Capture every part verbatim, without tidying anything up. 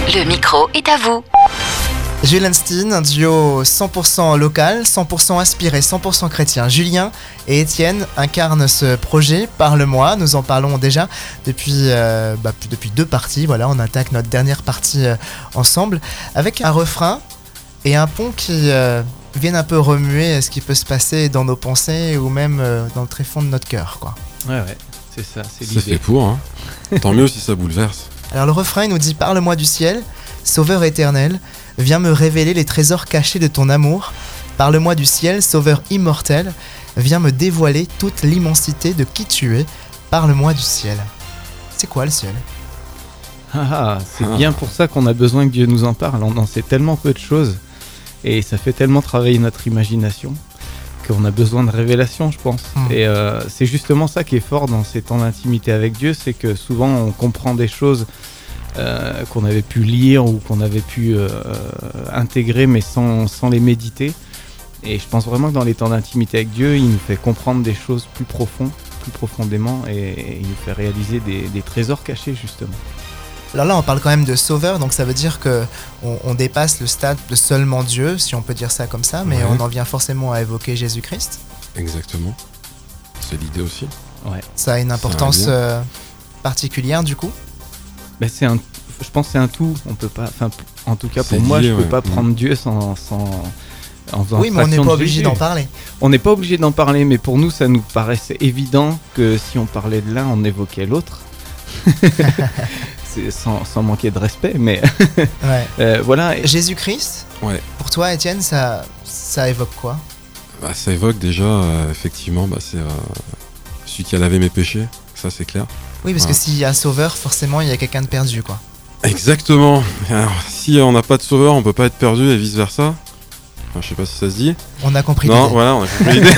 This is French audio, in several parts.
Le micro est à vous. Jules Steen, un duo cent pour cent local, cent pour cent inspiré, cent pour cent chrétien. Julien et Étienne incarnent ce projet Parle-moi. Nous en parlons déjà depuis, euh, bah, depuis deux parties. Voilà, on attaque notre dernière partie euh, ensemble avec un refrain et un pont qui euh, viennent un peu remuer ce qui peut se passer dans nos pensées ou même euh, dans le tréfonds de notre cœur, quoi. Ouais, ouais, c'est ça, c'est C'est l'idée. fait pour, hein. Tant mieux si ça bouleverse. Alors le refrain il nous dit « Parle-moi du ciel, sauveur éternel, viens me révéler les trésors cachés de ton amour. Parle-moi du ciel, sauveur immortel, viens me dévoiler toute l'immensité de qui tu es. Parle-moi du ciel. » C'est quoi le ciel ? Ah, ah, c'est Ah. bien pour ça qu'on a besoin que Dieu nous en parle. On en sait tellement peu de choses et ça fait tellement travailler notre imagination qu'on a besoin de révélation, je pense. Mm. Et euh, c'est justement ça qui est fort dans ces temps d'intimité avec Dieu, c'est que souvent on comprend des choses euh, qu'on avait pu lire ou qu'on avait pu euh, intégrer mais sans, sans les méditer. Et je pense vraiment que dans les temps d'intimité avec Dieu, il nous fait comprendre des choses plus profondes, plus profondément et, et il nous fait réaliser des, des trésors cachés justement. Alors là on parle quand même de sauveur, donc ça veut dire que on, on dépasse le stade de seulement Dieu, si on peut dire ça comme ça, mais Ouais. on en vient forcément à évoquer Jésus-Christ. Exactement. C'est l'idée aussi. Ouais. Ça a une importance lien. euh, particulière du coup. Ben c'est un, je pense que c'est un tout. On peut pas, enfin, en tout cas pour C'est moi, lié, je peux ouais. pas Mhm. prendre Dieu sans, sans en faisant Oui, mais on n'est abstraction pas de obligé Jésus. d'en parler. On n'est pas obligé d'en parler, mais pour nous, ça nous paraissait évident que si on parlait de l'un, on évoquait l'autre. C'est sans, sans manquer de respect, mais Ouais. euh, voilà. Jésus-Christ, Ouais. pour toi Étienne, ça, ça évoque quoi ? Bah, ça évoque déjà, euh, effectivement, bah, c'est euh, celui qui a lavé mes péchés. Ça, c'est clair. Oui, parce Ouais. que s'il y a sauveur, forcément il y a quelqu'un de perdu, quoi. Exactement. Alors, si on n'a pas de sauveur, on peut pas être perdu et vice versa. Enfin, je sais pas si ça se dit. On a compris Non, l'idée. voilà, on a compris l'idée.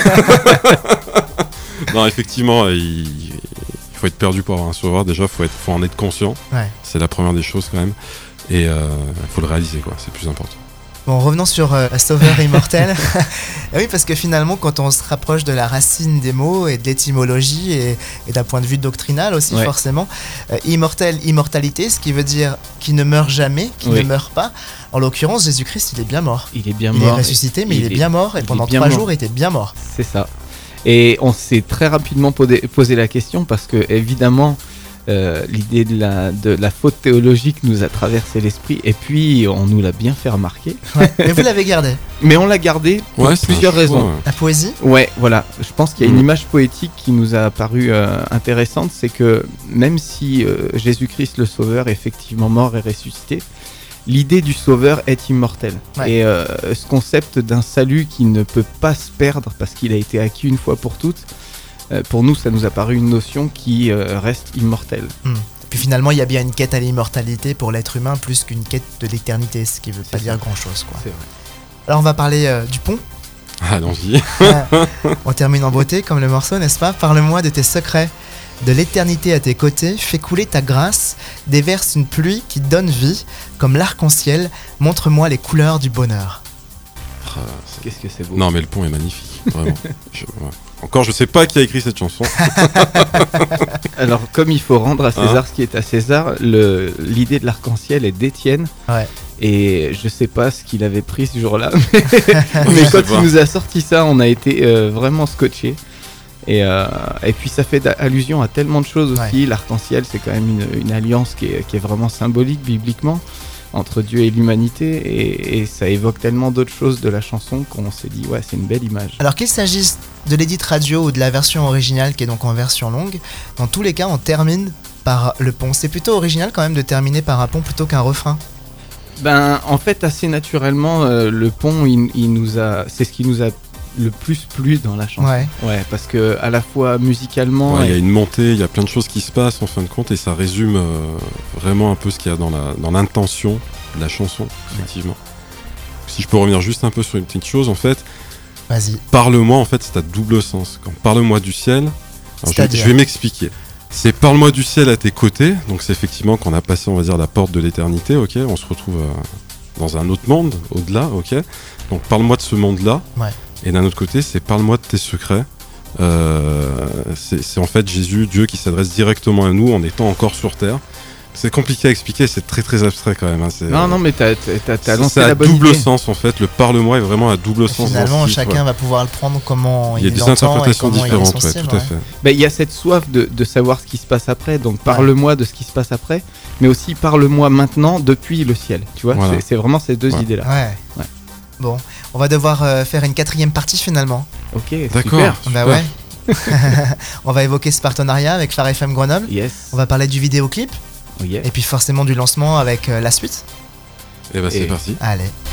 Non, effectivement, il, il faut être perdu pour avoir un sauveur. Déjà, faut être, faut en être conscient. Ouais. C'est la première des choses quand même. Et il faut le réaliser, quoi. C'est plus important. Bon, revenons sur euh, sauveur immortel. Et oui, parce que finalement, quand on se rapproche de la racine des mots et de l'étymologie et, et d'un point de vue doctrinal aussi, Ouais. forcément, euh, immortel, immortalité, ce qui veut dire qui ne meurt jamais, qui Oui. ne meurt pas. En l'occurrence, Jésus-Christ, il est bien mort. Il est bien Il mort. est ressuscité, mais il, il est est- bien mort et il est pendant bien trois mort. jours, il était bien mort. C'est ça. Et on s'est très rapidement posé, posé la question parce que évidemment euh, l'idée de la, de la faute théologique nous a traversé l'esprit et puis on nous l'a bien fait remarquer. Ouais. Mais vous l'avez gardé. Mais on l'a gardé pour Ouais, c'est un plusieurs choix, raisons. ouais. La poésie, Ouais, voilà. Je pense qu'il y a une Mm. image poétique qui nous a paru euh, intéressante, c'est que même si euh, Jésus-Christ le Sauveur est effectivement mort et ressuscité, l'idée du Sauveur est immortelle. Ouais. Et euh, ce concept d'un salut qui ne peut pas se perdre parce qu'il a été acquis une fois pour toutes, euh, pour nous, ça nous a paru une notion qui euh, reste immortelle. puis finalement, il y a bien une quête à l'immortalité pour l'être humain plus qu'une quête de l'éternité, ce qui veut pas C'est dire ça. grand-chose, quoi. C'est vrai. Alors, on va parler euh, du pont. Allons-y. On termine en beauté comme le morceau, n'est-ce pas ? Parle-moi de tes secrets, de l'éternité à tes côtés, fais couler ta grâce, déverse une pluie qui donne vie, comme l'arc-en-ciel, montre-moi les couleurs du bonheur. Ah, c'est- Qu'est-ce que c'est beau. Non, mais le pont est magnifique, vraiment. Je- ouais. Encore, je sais pas qui a écrit cette chanson. Alors, comme il faut rendre à César Hein ce qui est à César, le- l'idée de l'arc-en-ciel est d'Étienne. Ouais. Et je sais pas ce qu'il avait pris ce jour-là, mais, mais Je sais quand pas. il nous a sorti ça, on a été euh, vraiment scotchés. Et, euh, et puis ça fait allusion à tellement de choses aussi. L'arc-en-ciel, c'est quand même une, une alliance qui est, qui est vraiment symbolique bibliquement entre Dieu et l'humanité. Et, et ça évoque tellement d'autres choses de la chanson qu'on s'est dit, ouais, c'est une belle image. Alors qu'il s'agisse de l'édit radio ou de la version originale qui est donc en version longue, dans tous les cas, on termine par le pont. C'est plutôt original quand même de terminer par un pont plutôt qu'un refrain. Ben, en fait, assez naturellement, euh, le pont, il, il nous a, c'est ce qui nous a le plus plu dans la chanson. Ouais. Ouais, parce que à la fois musicalement, Ouais, il y a et- une montée, il y a plein de choses qui se passent en fin de compte et ça résume euh, vraiment un peu ce qu'il y a dans la dans l'intention de la chanson, effectivement. Si je peux revenir juste un peu sur une petite chose, en fait, Vas-y. parle-moi, en fait, c'est à double sens. Quand parle-moi du ciel, alors je, vais- C'est-à-dire je vais m'expliquer. C'est parle-moi du ciel à tes côtés, donc c'est effectivement qu'on a passé, on va dire, la porte de l'éternité, ok, on se retrouve euh, dans un autre monde, au-delà, ok. Donc parle-moi de ce monde-là. Ouais. Et d'un autre côté, c'est parle-moi de tes secrets. Euh, c'est, c'est en fait Jésus, Dieu qui s'adresse directement à nous en étant encore sur terre. C'est compliqué à expliquer, c'est très très abstrait quand même. Hein. C'est, non, euh, non, mais t'as, t'as, t'as lancé c'est la à bonne double idée. sens en fait. Le parle-moi est vraiment à double sens. Finalement, dans ce titre, chacun ouais. va pouvoir le prendre comment il, Il y a des l'entend interprétations et comment il est différentes, son ouais, style, tout à ouais. fait. Ben, il y a cette soif de, de savoir ce qui se passe après, donc parle-moi de ce qui se passe après, mais aussi parle-moi maintenant depuis le ciel. Tu vois, Voilà. c'est, c'est vraiment ces deux Ouais. idées-là. Ouais. Ouais. Bon, on va devoir euh, faire une quatrième partie finalement. Ok, D'accord. super. Bah ouais. On va évoquer ce partenariat avec Phare F M Grenoble. Yes. On va parler du vidéoclip Oh, yes. et puis forcément du lancement avec euh, la suite. Et bah c'est Et- parti. Allez.